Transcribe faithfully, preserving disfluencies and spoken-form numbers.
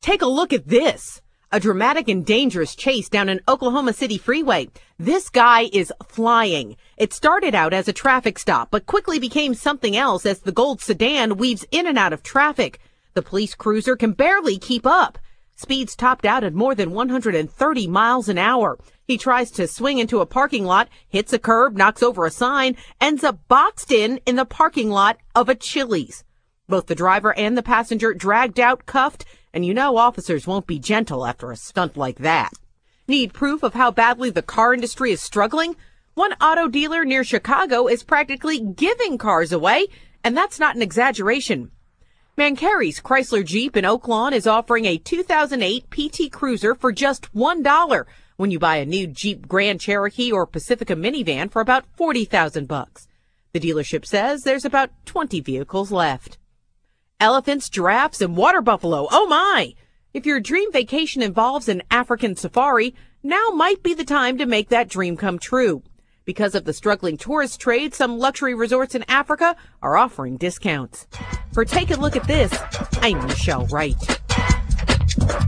Take a look at this. A dramatic and dangerous chase down an Oklahoma City freeway. This guy is flying. It started out as a traffic stop, but quickly became something else as the gold sedan weaves in and out of traffic. The police cruiser can barely keep up. Speeds topped out at more than one hundred thirty miles an hour. He tries to swing into a parking lot, hits a curb, knocks over a sign, ends up boxed in in the parking lot of a Chili's. Both the driver and the passenger dragged out, cuffed, and you know officers won't be gentle after a stunt like that. Need proof of how badly the car industry is struggling? One auto dealer near Chicago is practically giving cars away, and that's not an exaggeration. Mancari's Chrysler Jeep in Oak Lawn is offering a two thousand eight P T Cruiser for just one dollar when you buy a new Jeep Grand Cherokee or Pacifica minivan for about forty thousand bucks. The dealership says there's about twenty vehicles left. Elephants, giraffes, and water buffalo. Oh my! If your dream vacation involves an African safari, now might be the time to make that dream come true. Because of the struggling tourist trade, some luxury resorts in Africa are offering discounts. For Take a Look at This, I'm Michelle Wright.